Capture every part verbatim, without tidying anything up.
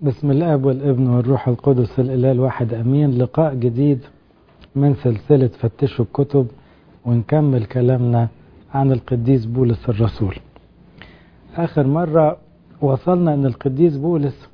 بسم الاب والابن والروح القدس الاله الواحد امين. لقاء جديد من سلسلة فتشوا الكتب، ونكمل كلامنا عن القديس بولس الرسول. اخر مرة وصلنا ان القديس بولس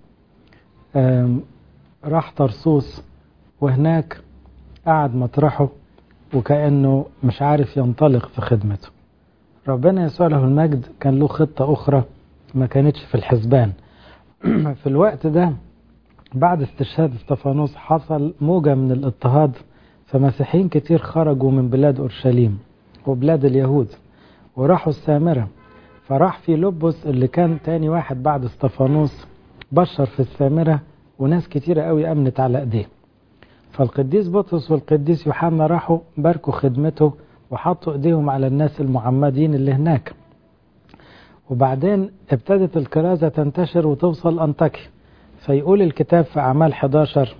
راح طرسوس، وهناك قعد مطرحه وكأنه مش عارف ينطلق في خدمته. ربنا يسوع له المجد كان له خطة اخرى ما كانتش في الحسبان. في الوقت ده بعد استشهاد استفانوس حصل موجة من الاضطهاد، فمسيحيين كتير خرجوا من بلاد أورشليم وبلاد اليهود وراحوا السامرة. فراح في لبس اللي كان تاني واحد بعد استفانوس بشر في السامرة، وناس كتيرة قوي أمنت على ايديه. فالقديس بطرس والقديس يوحنا راحوا باركوا خدمته وحطوا ايديهم على الناس المعمدين اللي هناك. وبعدين ابتدت الكرازة تنتشر وتوصل أنطاكيا. فيقول الكتاب في أعمال حداشر: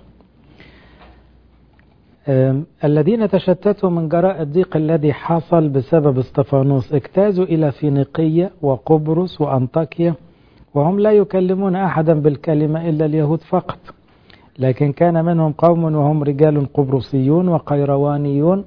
الذين تشتتوا من جراء الضيق الذي حصل بسبب استفانوس اجتازوا إلى فينيقية وقبرص وأنطاكيا، وهم لا يكلمون أحدا بالكلمة إلا اليهود فقط. لكن كان منهم قوم وهم رجال قبرصيون وقيروانيون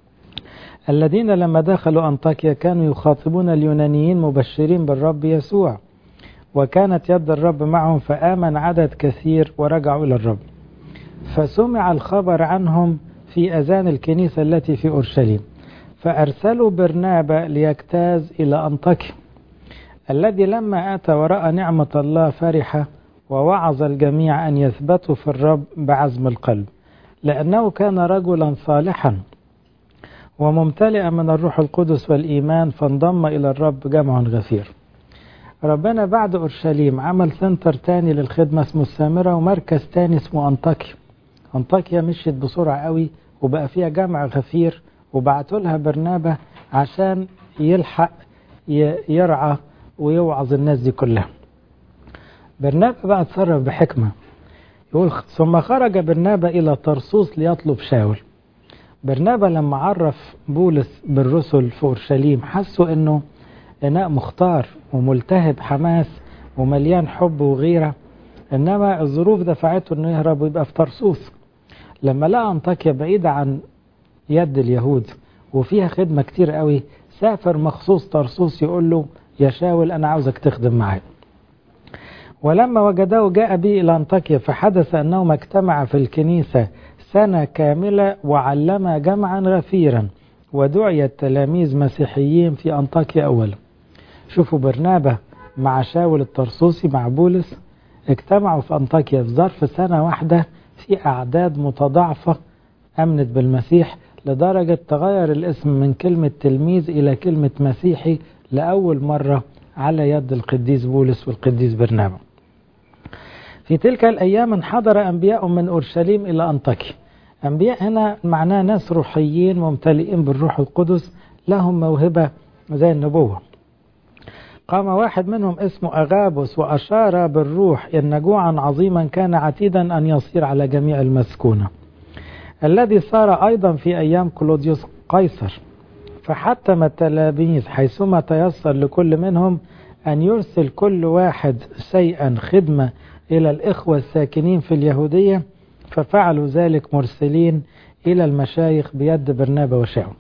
الذين لما دخلوا أنطاكيا كانوا يخاطبون اليونانيين مبشرين بالرب يسوع، وكانت يد الرب معهم فآمن عدد كثير ورجعوا إلى الرب. فسمع الخبر عنهم في أذان الكنيسة التي في أورشليم، فأرسلوا برنابا ليجتاز إلى أنطاكيا، الذي لما أتى ورأى نعمة الله فرح ووعظ الجميع أن يثبتوا في الرب بعزم القلب، لأنه كان رجلا صالحا وممتلئا من الروح القدس والإيمان، فانضم إلى الرب جمع غفير. ربنا بعد أورشليم عمل سنتر تاني للخدمة اسمه السامرة، ومركز تاني اسمه أنطاكيا. أنطاكيا مشيت بسرعة قوي وبقى فيها جمع غفير، وبعتوا لها برنابا عشان يلحق يرعى ويوعظ الناس دي كلها. برنابا بقى اتصرف بحكمة. يقول: ثم خرج برنابا إلى طرسوس ليطلب شاول. برنابا لما عرف بولس بالرسل في أورشليم حسوا انه اناء مختار وملتهب حماس ومليان حب وغيرة، انما الظروف دفعته انه يهرب ويبقى في طرسوس. لما لقى أنطاكيا بعيدة عن يد اليهود وفيها خدمة كتير قوي، سافر مخصوص طرسوس يقول له: يا شاول أنا عاوزك تخدم معي. ولما وجده جاء به إلى أنطاكيا، فحدث أنهما اجتمع في الكنيسة سنة كاملة وعلم جمعا غفيرا، ودعي التلاميذ مسيحيين في أنطاكيا أولا. شوفوا برنابا مع شاول الطرسوسي مع بولس اجتمعوا في أنطاكيا في ظرف سنة واحدة في أعداد متضاعفة أمنت بالمسيح، لدرجة تغير الاسم من كلمة تلميذ إلى كلمة مسيحي لأول مرة على يد القديس بولس والقديس برنابا. في تلك الأيام انحدر أنبياء من أورشليم إلى أنطاكيا. أنبياء هنا معناه ناس روحيين ممتلئين بالروح القدس، لهم موهبة زي النبوة. قام واحد منهم اسمه أغابوس وأشار بالروح إن جوعا عظيما كان عتيدا أن يصير على جميع المسكونة، الذي صار أيضا في أيام كلوديوس قيصر. فحتم التلاميذ حيثما تيسر لكل منهم أن يرسل كل واحد شيئا خدمة إلى الإخوة الساكنين في اليهودية، ففعلوا ذلك مرسلين إلى المشايخ بيد برنابا وشاول.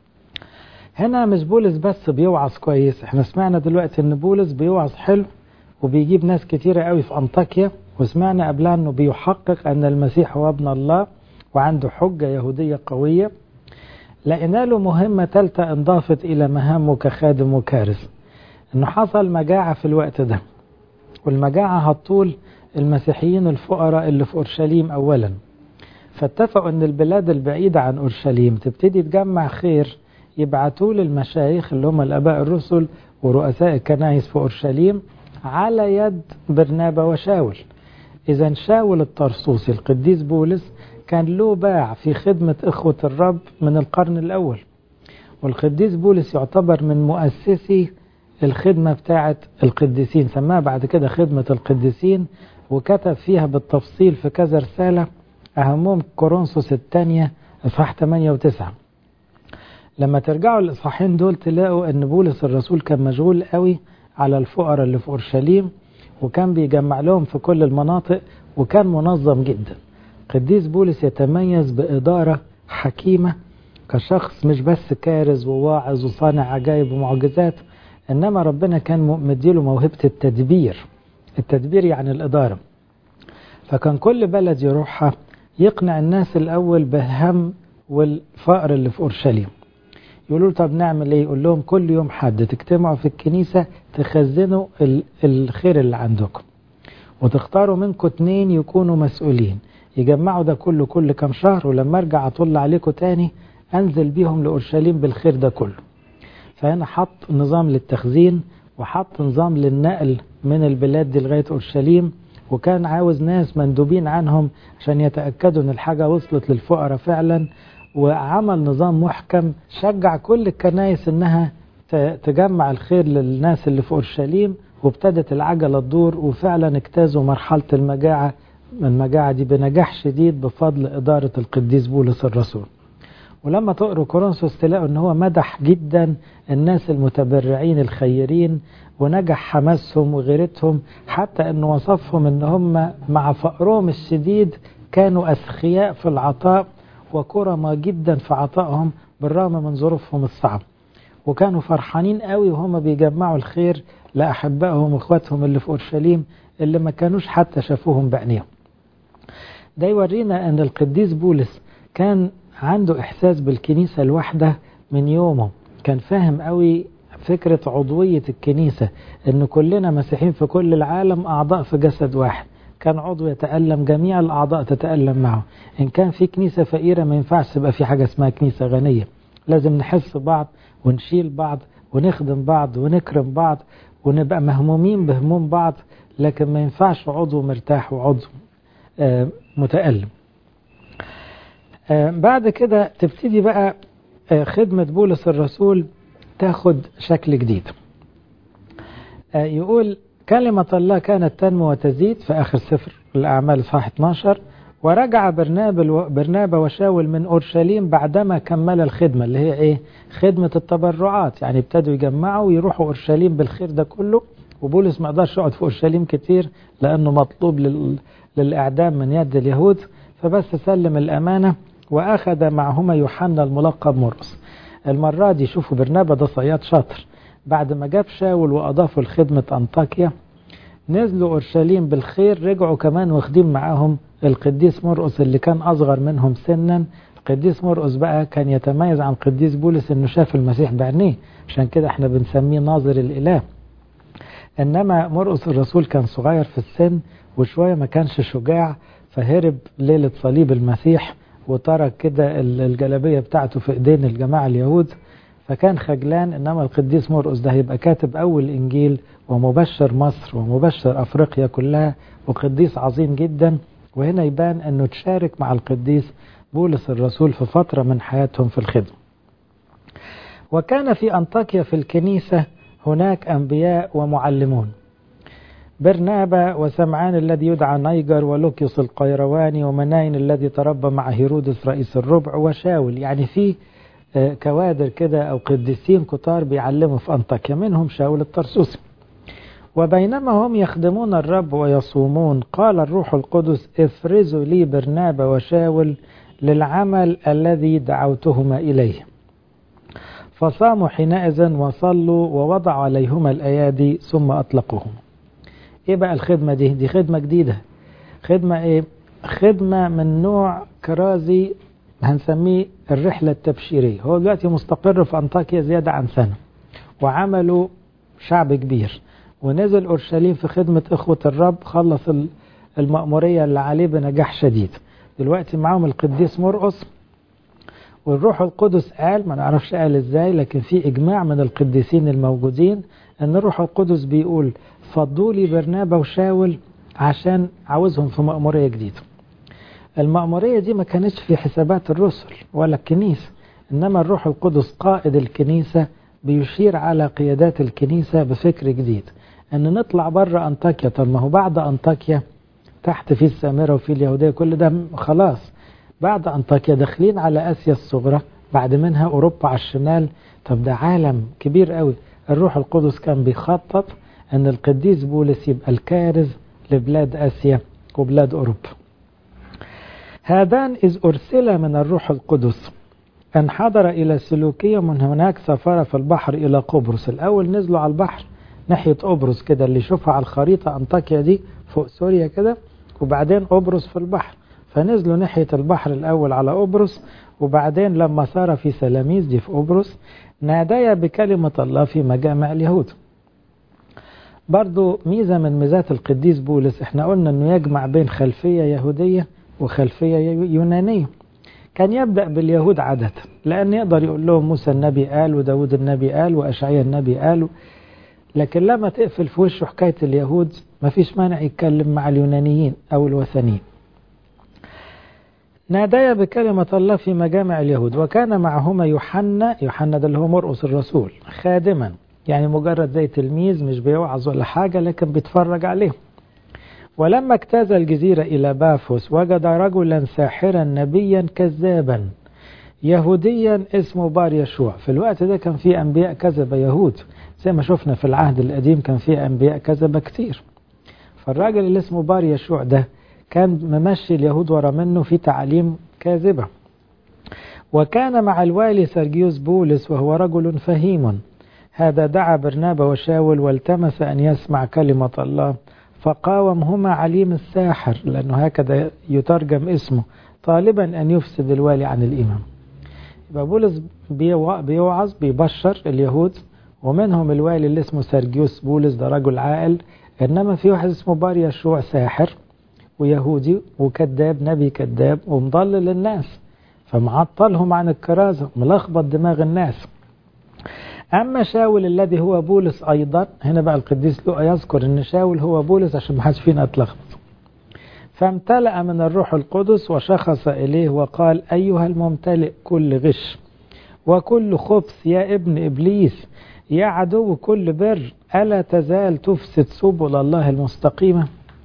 هنا مش بولس بس بيوعظ كويس، احنا سمعنا دلوقتي ان بولس بيوعظ حلو وبيجيب ناس كتيرة قوي في أنطاكيا، وسمعنا قبلها انه بيحقق ان المسيح هو ابن الله وعنده حجة يهودية قوية. لقينا له مهمة ثالثة انضافت إلى مهامه كخادم وكارث، انه حصل مجاعة في الوقت ده، والمجاعة هتطول المسيحيين الفقراء اللي في أورشليم أولا. فاتفقوا ان البلاد البعيدة عن أورشليم تبتدي تجمع خير، يبعتوا للمشايخ اللي هم الآباء الرسل ورؤساء الكنائس في أورشليم على يد برنابا وشاول. إذا شاول الطرسوسي القديس بولس كان له باع في خدمة إخوة الرب من القرن الأول، والقديس بولس يعتبر من مؤسسي الخدمة بتاعة القديسين، سماها بعد كده خدمة القديسين، وكتب فيها بالتفصيل في كذا رسالة، أهمهم كورنثوس الثانية إصحاح ثمانية وتسعة. لما ترجعوا الإصحاحين دول تلاقوا أن بولس الرسول كان مشغول قوي على الفقراء اللي في أورشليم، وكان بيجمع لهم في كل المناطق، وكان منظم جدا. قديس بولس يتميز بإدارة حكيمة كشخص، مش بس كارز وواعظ وصانع عجائب ومعجزات، إنما ربنا كان مديله موهبة التدبير. التدبير يعني الإدارة. فكان كل بلد يروحها يقنع الناس الأول بالهم والفقر اللي في أورشليم. يقولوا طب نعمل ايه؟ يقول لهم كل يوم حد تجتمعوا في الكنيسة تخزنوا الخير اللي عندكم، وتختاروا منكم اتنين يكونوا مسؤولين يجمعوا ده كله كل كام شهر، ولما ارجع اطل عليكم تاني انزل بيهم لأورشليم بالخير ده كله. فهنا حط نظام للتخزين، وحط نظام للنقل من البلاد دي لغاية أورشليم، وكان عاوز ناس مندوبين عنهم عشان يتأكدوا ان الحاجة وصلت للفقراء فعلا. وعمل نظام محكم شجع كل الكنائس انها تجمع الخير للناس اللي في أورشليم، وابتدت العجلة تدور، وفعلا اجتازوا مرحلة المجاعة المجاعة دي بنجاح شديد بفضل إدارة القديس بولس الرسول. ولما تقروا كورنثوس تلاقوا ان هو مدح جدا الناس المتبرعين الخيرين، ونجح حماسهم وغيرتهم، حتى انه وصفهم ان هم مع فقرهم الشديد كانوا أسخياء في العطاء وكرماء جدا في عطائهم بالرغم من ظروفهم الصعبة، وكانوا فرحانين قوي وهم بيجمعوا الخير لأحبائهم واخواتهم اللي في أورشليم اللي ما كانوش حتى شافوهم بعينيهم. ده يورينا ان القديس بولس كان عنده إحساس بالكنيسة الواحدة من يومه. كان فاهم قوي فكرة عضوية الكنيسة، ان كلنا مسيحيين في كل العالم أعضاء في جسد واحد. كان عضو يتألم، جميع الأعضاء تتألم معه. إن كان في كنيسة فقيرة ما ينفعش يبقى في حاجة اسمها كنيسة غنية. لازم نحس بعض ونشيل بعض ونخدم بعض ونكرم بعض ونبقى مهمومين بهموم بعض، لكن ما ينفعش عضو مرتاح وعضو آه متألم. آه بعد كده تبتدي بقى آه خدمة بولس الرسول تاخد شكل جديد. آه يقول كلمة الله كانت تنمو وتزيد في آخر سفر الأعمال صحيح اثناشر. ورجع برنابا وشاول من أورشليم بعدما كمل الخدمة اللي هي إيه؟ خدمة التبرعات. يعني ابتدوا يجمعوا ويروحوا أورشليم بالخير ده كله. وبولس ما قدرش يقعد في أورشليم كتير لأنه مطلوب لل... للإعدام من يد اليهود، فبس سلم الأمانة وأخذ معهما يوحنا الملقب مرقس. المرة دي شوفوا برنابا ده صياد شاطر، بعد ما جاب شاول وأضافوا لخدمة أنطاكيا نزلوا أورشليم بالخير، رجعوا كمان واخدين معاهم القديس مرقس اللي كان أصغر منهم سنا. القديس مرقس بقى كان يتميز عن القديس بولس انه شاف المسيح بعينيه، عشان كده احنا بنسميه ناظر الإله. انما مرقس الرسول كان صغير في السن وشوية ما كانش شجاع، فهرب ليلة صليب المسيح وترك كده الجلابية بتاعته في ايدين الجماعة اليهود، فكان خجلان. انما القديس مرقس ده هيبقى كاتب اول انجيل ومبشر مصر ومبشر افريقيا كلها وقديس عظيم جدا. وهنا يبان انه تشارك مع القديس بولس الرسول في فترة من حياتهم في الخدمة. وكان في أنطاكيا في الكنيسة هناك أنبياء ومعلمون، برنابا وسمعان الذي يدعى نيجر ولوكيوس القيرواني ومناين الذي تربى مع هيرودس رئيس الربع وشاول. يعني في كوادر كده أو قديسين كتار بيعلموا في أنطاكيا، منهم شاول الطرسوسي. وبينما هم يخدمون الرب ويصومون قال الروح القدس افرزوا لي برنابا وشاول للعمل الذي دعوتهما إليه. فصاموا حينئذ وصلوا ووضعوا عليهما الأيادي ثم أطلقوهم. إيه بقى الخدمة دي؟ دي خدمة جديدة. خدمة إيه؟ خدمة من نوع كرازي هنسميه الرحلة التبشيرية. هو دلوقتي مستقر في أنطاكيا زيادة عن سنة، وعملوا شعب كبير، ونزل أورشليم في خدمة إخوة الرب، خلص المأمورية اللي عليه بنجاح شديد. دلوقتي معهم القديس مرقس، والروح القدس قال، ما نعرفش قال ازاي، لكن في إجماع من القديسين الموجودين أن الروح القدس بيقول فضوا لي برنابا وشاول عشان عاوزهم في مأمورية جديدة. المأمورية دي ما كانتش في حسابات الرسل ولا الكنيسة، إنما الروح القدس قائد الكنيسة بيشير على قيادات الكنيسة بفكر جديد، أن نطلع بره أنطاكيا. طب ما هو بعد أنطاكيا تحت في السامرة وفي اليهودية كل ده خلاص، بعد أنطاكيا داخلين على آسيا الصغرى، بعد منها أوروبا على الشمال. طب ده عالم كبير قوي. الروح القدس كان بيخطط أن القديس بولس يبقى الكارز لبلاد آسيا وبلاد أوروبا. هذان إذ أرسل من الروح القدس انحدر إلى سلوكية، من هناك سافر في البحر إلى قبرص. الأول نزلوا على البحر ناحية قبرص كده، اللي يشوفها على الخريطة أنطاكيا دي فوق سوريا كده، وبعدين قبرص في البحر، فنزلوا ناحية البحر الأول على قبرص، وبعدين لما صار في سلاميس دي في قبرص ناديا بكلمة الله في مجامع اليهود. برضو ميزة من ميزات القديس بولس، احنا قلنا انه يجمع بين خلفية يهودية وخلفية يونانية. كان يبدأ باليهود عادة، لأن يقدر يقول لهم موسى النبي قال وداود النبي قال وأشعياء النبي قال، لكن لما تقفل في وشه حكاية اليهود ما فيش مانع يتكلم مع اليونانيين أو الوثنيين. ناديا بكلمة الله في مجامع اليهود، وكان معهما يوحنا، يوحنا ده اللي هو مرقس الرسول، خادما، يعني مجرد زي تلميذ مش بيوعظ ولا حاجة لكن بيتفرج عليهم. ولما اجتاز الجزيرة إلى بافوس وجد رجلا ساحرا نبيا كذابا يهوديا اسمه بار يشوع. في الوقت ده كان في أنبياء كذبة يهود، زي ما شفنا في العهد القديم كان في أنبياء كذبة كتير. فالراجل اللي اسمه بار يشوع ده كان ممشي اليهود ورا منه في تعاليم كاذبة. وكان مع الوالي سرجيوس بولس وهو رجل فهيم. هذا دعا برنابا وشاول والتمس أن يسمع كلمة الله، فقاومهما عليم الساحر، لأنه هكذا يترجم اسمه، طالبا أن يفسد الوالي عن الإمام. يبقى بولس بيوعظ بيبشر اليهود، ومنهم الوالي اللي اسمه سرجيوس بولس ده رجل عاقل، إنما في واحد اسمه بار يشوع ساحر ويهودي وكذاب، نبي كذاب ومضلل الناس، فمعطلهم عن الكرازة، ملخبط دماغ الناس. أما شاول الذي هو بولس أيضا، هنا بقى القديس لوقا يذكر أن شاول هو بولس عشان ما حدش فينا اتلخبط. فامتلأ من الروح القدس وشخص إليه وقال: أيها الممتلئ كل غش وكل خبث يا ابن إبليس يا عدو كل بر، ألا تزال تفسد سبل الله المستقيمة؟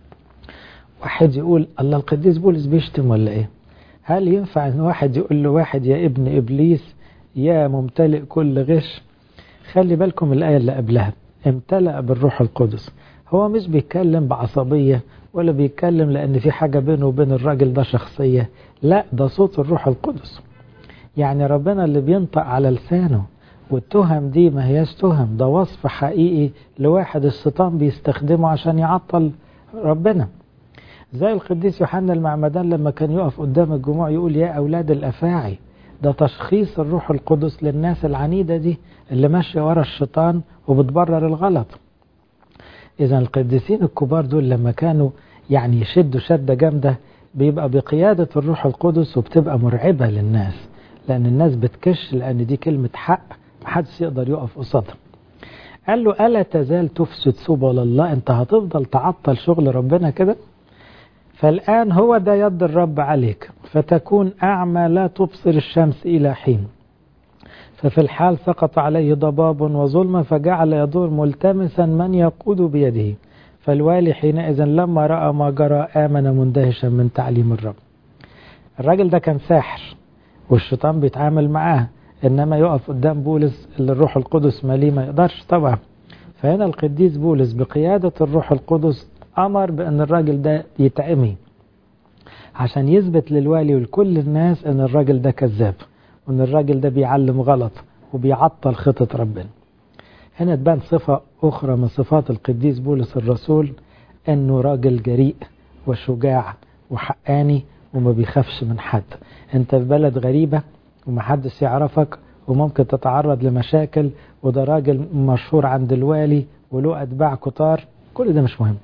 واحد يقول: الله، القديس بولس بيشتم ولا إيه؟ هل ينفع أن واحد يقول له واحد يا ابن إبليس يا ممتلئ كل غش؟ خلي بالكم الآية اللي قبلها امتلأ بالروح القدس، هو مش بيتكلم بعصبية ولا بيتكلم لأن في حاجة بينه وبين الراجل ده شخصية، لا، ده صوت الروح القدس. يعني ربنا اللي بينطق على لسانه، والتهم دي ما هياش تهم، ده وصف حقيقي لواحد الشيطان بيستخدمه عشان يعطل ربنا. زي القديس يوحنا المعمدان لما كان يقف قدام الجموع يقول: يا أولاد الأفاعي. ده تشخيص الروح القدس للناس العنيدة دي اللي ماشية ورا الشيطان وبتبرر الغلط. إذا القديسين الكبار دول لما كانوا يعني يشدوا شدة جامدة بيبقى بقيادة الروح القدس، وبتبقى مرعبة للناس، لأن الناس بتكش، لأن دي كلمة حق محدش يقدر يقف قصادها. قال له: ألا تزال تفسد سبل الله؟ أنت هتفضل تعطل شغل ربنا كده؟ فالآن هو ده يد الرب عليك، فتكون أعمى لا تبصر الشمس إلى حين. ففي الحال سقط عليه ضباب وظلمة، فجعل يدور ملتمسا من يقود بيده. فالوالي حينئذ لما رأى ما جرى آمن مندهشا من تعليم الرب. الراجل ده كان ساحر والشيطان بيتعامل معاه، إنما يقف قدام بولس اللي الروح القدس ماليه ما يقدرش طبعا. فهنا القديس بولس بقيادة الروح القدس أمر بأن الراجل ده يتعمي عشان يثبت للوالي ولكل الناس أن الراجل ده كذاب، وأن الراجل ده بيعلم غلط وبيعطل خطة ربنا. هنا تبان صفة أخرى من صفات القديس بولس الرسول، أنه راجل جريء وشجاع وحقاني وما بيخافش من حد. أنت في بلد غريبة ومحدش يعرفك وممكن تتعرض لمشاكل، وده راجل مشهور عند الوالي وله أتباع كتار، كل ده مش مهم.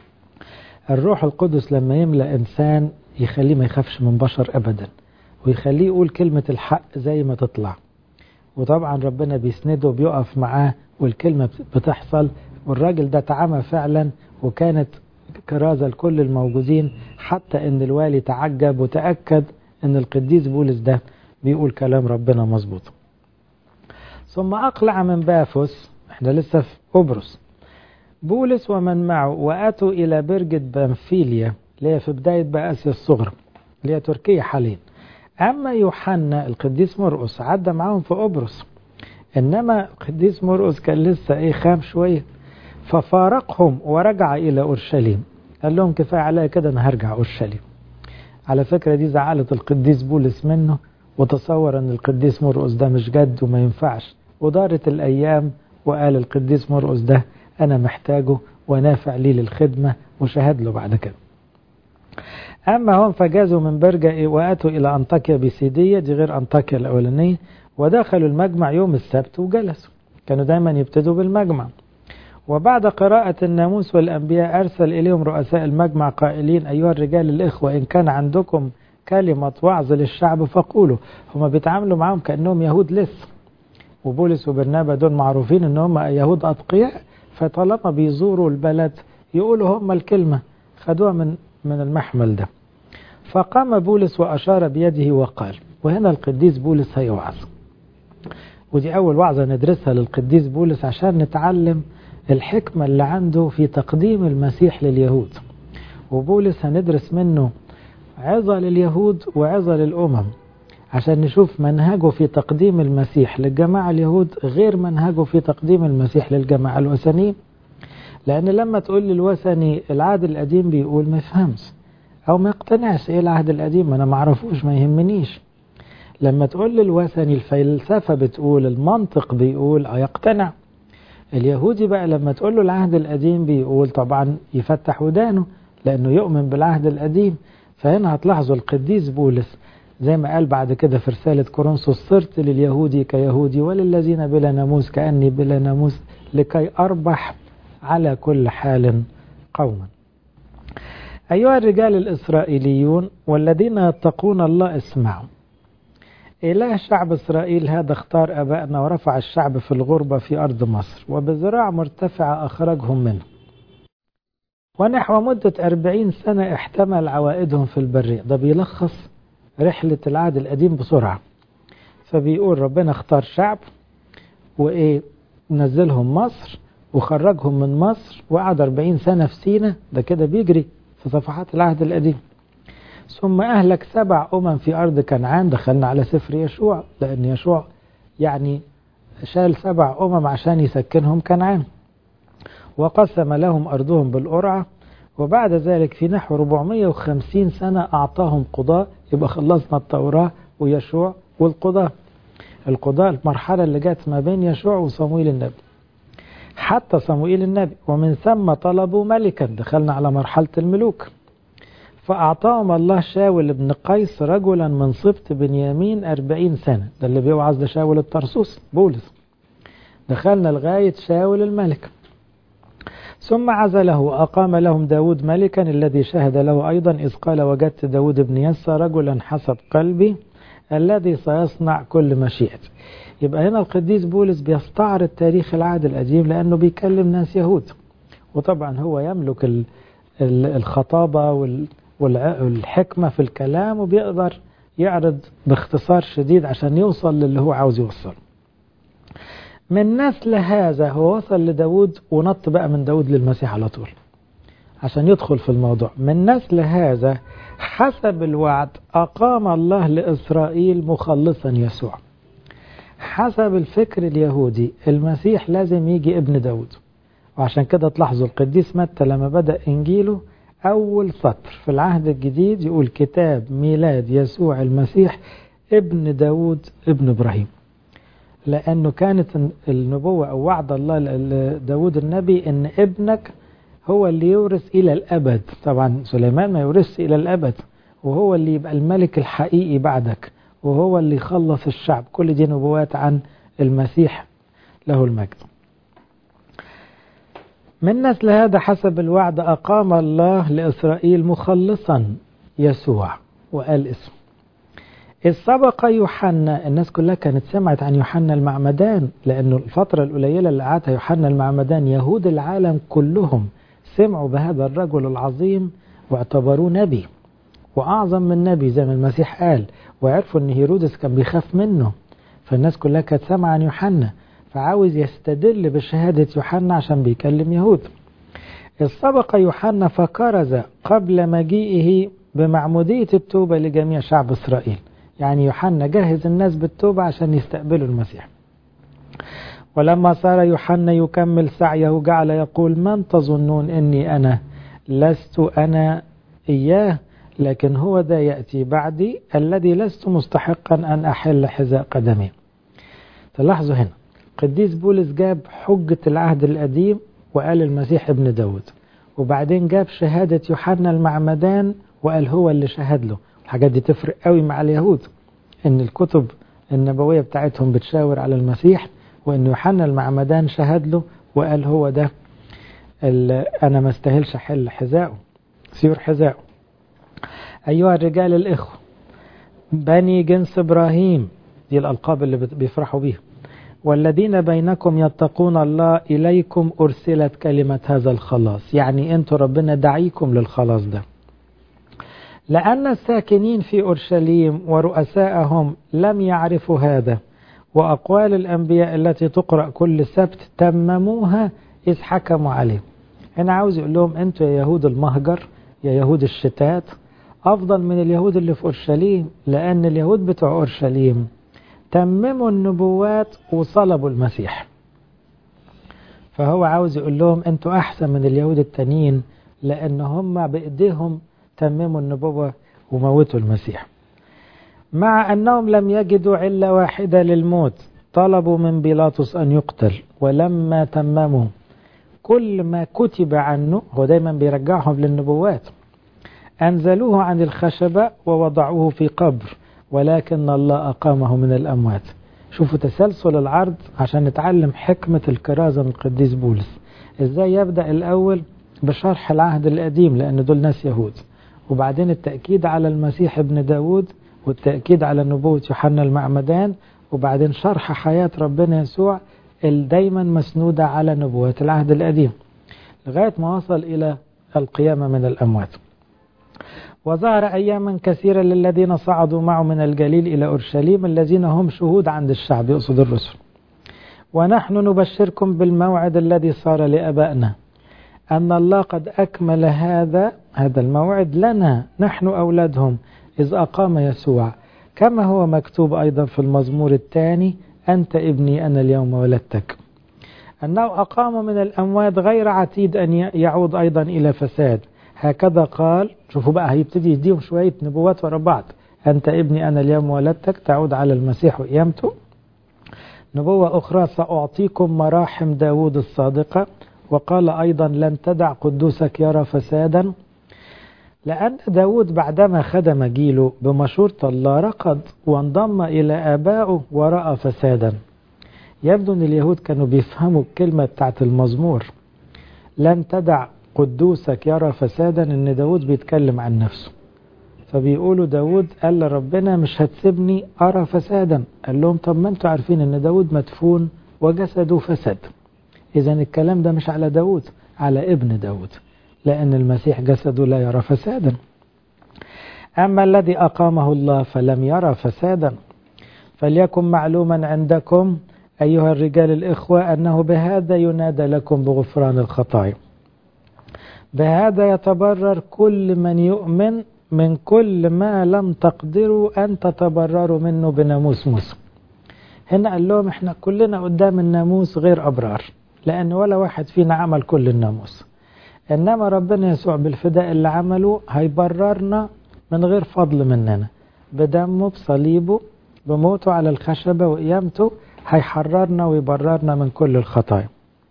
الروح القدس لما يملأ إنسان يخليه ما يخافش من بشر أبدا، ويخليه يقول كلمة الحق زي ما تطلع. وطبعا ربنا بيسنده وبيقف معاه والكلمة بتحصل. والراجل ده تعامى فعلا، وكانت كرازة لكل الموجودين، حتى ان الوالي تعجب وتأكد ان القديس بولس ده بيقول كلام ربنا مظبوط. ثم أقلع من بافوس، احنا لسه في قبرص، بولس ومن معه وأتوا إلى برجة بنفيليا اللي هي في بداية بقى آسيا الصغرى اللي هي تركيا حاليا. أما يوحنا القديس مرقس عدى معهم في قبرص، إنما القديس مرقس كان لسه إيه خام شوية، ففارقهم ورجع إلى أورشليم. قال لهم كفاية عليا كده، أنا هرجع أورشليم. على فكرة دي زعلت القديس بولس منه، وتصور أن القديس مرقس ده مش جد وما ينفعش، ودارت الأيام وقال القديس مرقس ده أنا محتاجه ونافع لي للخدمة، وشهد له بعد كده. أما هم فجازوا من برجة وأتوا إلى أنطاكيا بيسيدية، دي غير أنطاكيا الأولانية، ودخلوا المجمع يوم السبت وجلسوا. كانوا دايما يبتدوا بالمجمع. وبعد قراءة الناموس والأنبياء أرسل إليهم رؤساء المجمع قائلين أيها الرجال الإخوة، إن كان عندكم كلمة وعظ للشعب فقولوا. هما بيتعاملوا معهم كأنهم يهود لسه، وبولس وبرنابا دول معروفين أنهم يهود أتقياء، فطالما بيزوروا البلد يقولوا هم الكلمة، خدوها من من المحمل ده. فقام بولس وأشار بيده وقال، وهنا القديس بولس هيوعظ، ودي أول وعظة ندرسها للقديس بولس عشان نتعلم الحكمة اللي عنده في تقديم المسيح لليهود. وبولس هندرس منه عظة لليهود وعظة للأمم، عشان نشوف منهجه في تقديم المسيح للجماعة اليهود غير منهجه في تقديم المسيح للجماعة الوثنيين. لأن لما تقول للوثني العهد القديم بيقول ما يفهمش أو ما يقتنعش، إيه العهد القديم أنا معرفوش ما يهمنيش. لما تقول للوثني الفلسفة بتقول، المنطق بيقول، يقتنع. اليهودي بقى لما تقول له العهد القديم بيقول، طبعا يفتح ودانه لأنه يؤمن بالعهد القديم. فهنا هتلاحظوا القديس بولس زي ما قال بعد كده في رسالة كورنثوس، صرت لليهودي كيهودي وللذين بلا ناموس كأني بلا ناموس لكي أربح على كل حال قوما. أيها الرجال الإسرائيليون والذين يتقون الله اسمعوا. إله شعب إسرائيل هذا اختار أبائنا ورفع الشعب في الغربة في أرض مصر، وبذراع مرتفعة أخرجهم منه، ونحو مدة أربعين سنة احتمل عوائدهم في البرية. ده بيلخص رحلة العهد القديم بسرعة. فبيقول ربنا اختار شعب وإيه نزلهم مصر وخرجهم من مصر وقعد أربعين سنة في سينا، ده كده بيجري في صفحات العهد القديم. ثم أهلك سبع أمم في أرض كنعان، دخلنا على سفر يشوع، لأن يشوع يعني شال سبع أمم عشان يسكنهم كنعان. وقسم لهم أرضهم بالقرعة، وبعد ذلك في نحو أربعمائة وخمسين سنة أعطاهم قضاء. يبقى خلصنا التوراة ويشوع والقضاء. القضاء المرحلة اللي جات ما بين يشوع وصموئيل النبي حتى صموئيل النبي، ومن ثم طلبوا ملكا، دخلنا على مرحلة الملوك. فأعطاهم الله شاول بن قيس رجلا من سبط بنيامين أربعين سنة، ده اللي بيوعظ ده شاول الطرسوس بولس. دخلنا لغاية شاول الملك. ثم عزله وأقام لهم داود ملكا الذي شهد له أيضا إذ قال وجدت داود بن يسى رجلا حسب قلبي الذي سيصنع كل مشيئته. يبقى هنا القديس بولس بيستعرض تاريخ العهد القديم لأنه بيكلم ناس يهود، وطبعا هو يملك الخطابة والحكمة في الكلام، وبيقدر يعرض باختصار شديد عشان يوصل للي هو عاوز يوصل. من نسل هذا هو وصل لداود، ونط بقى من داود للمسيح على طول عشان يدخل في الموضوع. من نسل هذا حسب الوعد أقام الله لإسرائيل مخلصا يسوع. حسب الفكر اليهودي المسيح لازم يجي ابن داود، وعشان كده تلاحظوا القديس متى لما بدأ إنجيله أول سطر في العهد الجديد يقول كتاب ميلاد يسوع المسيح ابن داود ابن إبراهيم، لأنه كانت النبوة أو وعد الله لداود النبي إن ابنك هو اللي يورث إلى الأبد. طبعا سليمان ما يورث إلى الأبد، وهو اللي يبقى الملك الحقيقي بعدك، وهو اللي يخلص الشعب. كل دي نبوات عن المسيح له المجد. من نسل هذا حسب الوعد أقام الله لإسرائيل مخلصا يسوع، وقال اسمه. إذ سبق يوحنا، الناس كلها كانت سمعت عن يوحنا المعمدان، لأنه الفترة القليلة اللي قعدها يوحنا المعمدان يهود العالم كلهم سمعوا بهذا الرجل العظيم واعتبروه نبي وأعظم من نبي زي ما المسيح قال، وعرفوا أن هيرودس كان بيخاف منه. فالناس كلها كانت سمع عن يوحنا، فعاوز يستدل بشهادة يوحنا عشان بيكلم يهود. إذ سبق يوحنا فكرز قبل مجيئه بمعمودية التوبة لجميع شعب إسرائيل. يعني يوحنا جهز الناس بالتوبة عشان يستقبلوا المسيح. ولما صار يوحنا يكمل سعيه جعل يقول من تظنون إني أنا؟ لست أنا إياه، لكن هو ذا يأتي بعدي الذي لست مستحقا أن أحل حذاء قدمي. تلاحظوا هنا قديس بولس جاب حجة العهد القديم وقال المسيح ابن داود، وبعدين جاب شهادة يوحنا المعمدان وقال هو اللي شهد له. الحاجات دي تفرق قوي مع اليهود، ان الكتب النبوية بتاعتهم بتشاور على المسيح، وان يوحنا المعمدان شهد له وقال هو ده انا ما استاهلش احل حذاءه سيور حذاءه. ايها الرجال الاخوة بني جنس ابراهيم، دي الالقاب اللي بيفرحوا بيها، والذين بينكم يتقون الله إليكم أرسلت كلمة هذا الخلاص. يعني أنتوا ربنا دعيكم للخلاص ده، لأن الساكنين في أورشليم ورؤساءهم لم يعرفوا هذا، وأقوال الأنبياء التي تقرأ كل سبت تمموها إذ حكموا عليه. هنا عاوز يقول لهم أنتوا يا يهود المهجر، يا يهود الشتات، أفضل من اليهود اللي في أورشليم، لأن اليهود بتوع أورشليم تمموا النبوات وصلبوا المسيح. فهو عاوز يقول لهم أنتوا أحسن من اليهود التانيين، لأن هم بإيديهم تمموا النبوة وموتوا المسيح. مع أنهم لم يجدوا علة واحدة للموت طلبوا من بيلاطس أن يقتل، ولما تمموا كل ما كتب عنه، هو دايما بيرجعهم للنبوات، أنزلوه عن الخشبة ووضعوه في قبر، ولكن الله أقامه من الأموات. شوفوا تسلسل العرض عشان نتعلم حكمة الكرازة من القديس بولس. إزاي يبدأ الأول بشرح العهد القديم لأن دول ناس يهود، وبعدين التأكيد على المسيح ابن داود، والتأكيد على نبوة يوحنا المعمدان، وبعدين شرح حياة ربنا يسوع دايما مسنودة على نبوة العهد القديم لغاية ما وصل إلى القيامة من الأموات. وظهر أياما كثيرة للذين صعدوا معه من الجليل إلى أورشليم الذين هم شهود عند الشعب، يقصد الرسل. ونحن نبشركم بالموعد الذي صار لآبائنا، أن الله قد أكمل هذا هذا الموعد لنا نحن أولادهم إذ أقام يسوع، كما هو مكتوب أيضا في المزمور الثاني: أنت ابني أنا اليوم ولدتك. أنه أقام من الأموات غير عتيد أن يعود أيضا إلى فساد، هكذا قال. شوفوا بقى هيبتدي يديهم شوية نبوات ورا بعض. أنت ابني أنا اليوم ولدتك تعود على المسيح وقيامته. نبوة أخرى: سأعطيكم مراحم داود الصادقة. وقال أيضا: لن تدع قدوسك يرى فسادا. لأن داود بعدما خدم جيله بمشورة الله ركض وانضم إلى آبائه ورأى فسادا. يبدو أن اليهود كانوا بيفهموا الكلمة بتاعت المزمور لن تدع قدوسك يرى فسادا، ان داود بيتكلم عن نفسه، فبيقولوا داود قال لربنا مش هتسيبني ارى فسادا. قال لهم طب ما انتوا عارفين ان داود مدفون وجسده فسد، اذا الكلام ده مش على داود، على ابن داود، لان المسيح جسده لا يرى فسادا. اما الذي اقامه الله فلم يرى فسادا. فليكن معلوما عندكم ايها الرجال الاخوة انه بهذا ينادى لكم بغفران الخطايا، بهذا يتبرر كل من يؤمن من كل ما لم تقدروا أن تتبرروا منه بناموس موسى. هنا قال لهم احنا كلنا قدام الناموس غير أبرار، لأن ولا واحد فينا عمل كل الناموس، إنما ربنا يسوع بالفداء اللي عمله هيبررنا من غير فضل مننا، بدمه بصليبه بموته على الخشبة وقيامته هيحررنا ويبررنا من كل الخطايا.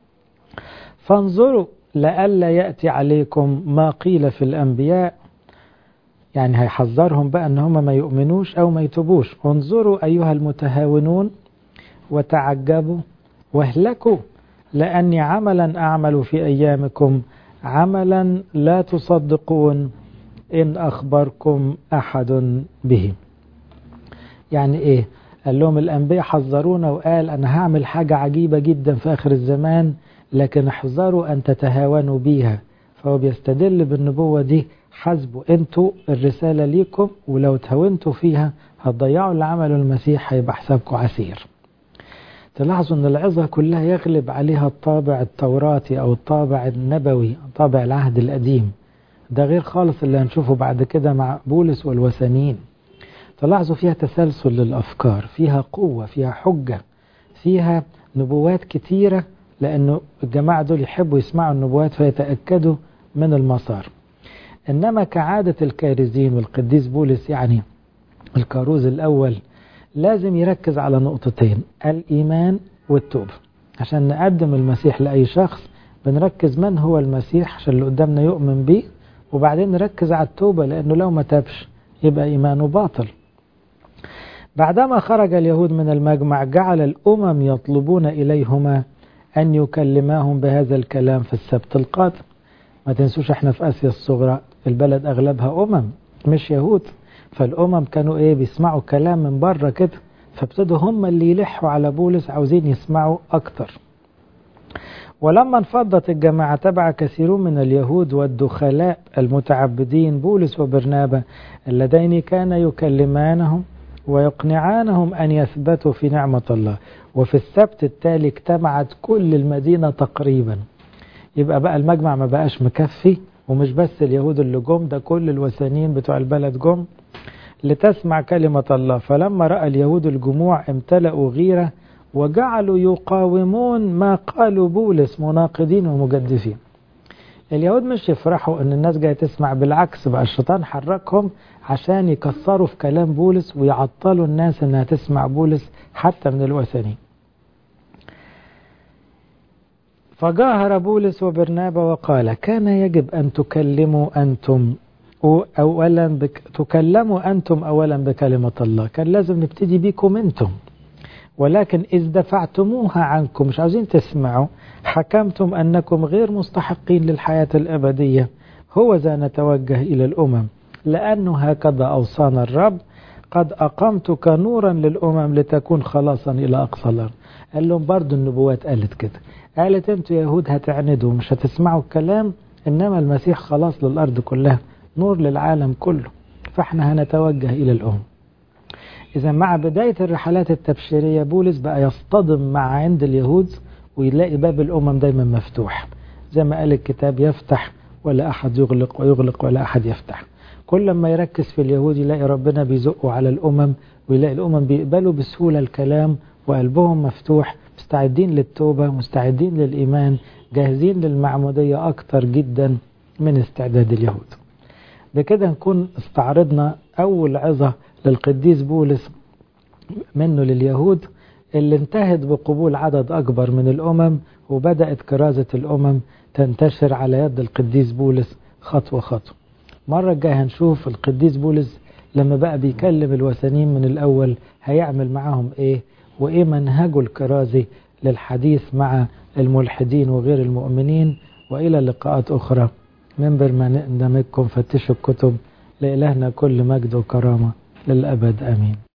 فانظروا لألا يأتي عليكم ما قيل في الأنبياء، يعني هيحذرهم بقى أن هم ما يؤمنوش أو ما يتوبوش. انظروا أيها المتهاونون وتعجبوا واهلكوا، لأني عملا أعمل في أيامكم عملا لا تصدقون إن أخبركم أحد به. يعني إيه؟ قال لهم الأنبياء حذرونا وقال أنا هعمل حاجة عجيبة جدا في آخر الزمان، لكن احذروا أن تتهاونوا بيها. فهو بيستدل بالنبوة دي حسبوا انتوا الرسالة ليكم، ولو تهاونتوا فيها هتضيعوا اللي عمله المسيح، هيبقى حسابكم عسير. تلاحظوا ان العظة كلها يغلب عليها الطابع التوراتي او الطابع النبوي، طابع العهد القديم. ده غير خالص اللي هنشوفه بعد كده مع بولس والوثنيين. تلاحظوا فيها تسلسل للأفكار، فيها قوة، فيها حجة، فيها نبوات كتيرة، لأنه الجماعة دول يحبوا يسمعوا النبوات فيتأكدوا من المسار. إنما كعادة الكارزين والقديس بولس يعني الكاروز الأول لازم يركز على نقطتين: الإيمان والتوبة. عشان نقدم المسيح لأي شخص بنركز من هو المسيح عشان اللي قدامنا يؤمن به، وبعدين نركز على التوبة لأنه لو ما تابش يبقى إيمانه باطل. بعدما خرج اليهود من المجمع جعل الأمم يطلبون إليهما أن يكلماهم بهذا الكلام في السبت القادم. ما تنسوش احنا في آسيا الصغرى البلد أغلبها أمم مش يهود، فالأمم كانوا إيه بيسمعوا كلام من بره كده، فابتدوا هم اللي يلحوا على بولس عاوزين يسمعوا أكتر. ولما انفضت الجماعة تبع كثيرون من اليهود والدخلاء المتعبدين بولس وبرنابا اللذين كان يكلمانهم ويقنعانهم أن يثبتوا في نعمة الله. وفي السبت التالي اجتمعت كل المدينة تقريبا. يبقى بقى المجمع ما بقاش مكفي، ومش بس اليهود اللي جم، ده كل الوثنيين بتوع البلد جم لتسمع كلمة الله. فلما رأى اليهود الجموع امتلأوا غيرة وجعلوا يقاومون ما قالوا بولس مناقضين ومجدفين. اليهود مش يفرحوا ان الناس جاية تسمع، بالعكس بقى الشيطان حركهم عشان يكسروا في كلام بولس ويعطلوا الناس انها تسمع بولس حتى من الوثنيين. فجاهر بولس وبرنابا وقال: كان يجب أن تكلموا أنتم أولا بك تكلموا أنتم أولا بكلمة الله، كان لازم نبتدي بيكم أنتم، ولكن إذ دفعتموها عنكم مش عاوزين تسمعوا، حكمتم أنكم غير مستحقين للحياة الأبدية، هو ذا نتوجه إلى الأمم، لأنه هكذا أوصانا الرب: قد أقمتك نورا للأمم لتكون خلاصا إلى أقصى الأرض. قال لهم برضو النبوات قالت كده، قالت انتوا يهود هتعندوا مش هتسمعوا الكلام، إنما المسيح خلاص للأرض كلها، نور للعالم كله، فاحنا هنتوجه إلى الأمم. إذا مع بداية الرحلات التبشيرية بولس بقى يصطدم مع عند اليهود ويلاقي باب الأمم دايما مفتوح، زي ما قال الكتاب: يفتح ولا أحد يغلق ويغلق ولا أحد يفتح. كل ما يركز في اليهود يلاقي ربنا بيزقه على الأمم، ويلاقي الأمم بيقبلوا بسهولة الكلام وقلبهم مفتوح، مستعدين للتوبة، مستعدين للإيمان، جاهزين للمعمودية أكتر جدا من استعداد اليهود. بكده نكون استعرضنا أول عظة للقديس بولس منه لليهود، اللي انتهت بقبول عدد أكبر من الأمم، وبدأت كرازة الأمم تنتشر على يد القديس بولس خطوة خطوة. مرة الجاية هنشوف القديس بولس لما بقى بيكلم الوثنيين من الأول هيعمل معهم إيه، وإيه منهجه الكرازي للحديث مع الملحدين وغير المؤمنين. وإلى لقاءات أخرى من برنامجكم فتشوا الكتب. لإلهنا كل مجد وكرامة للأبد آمين.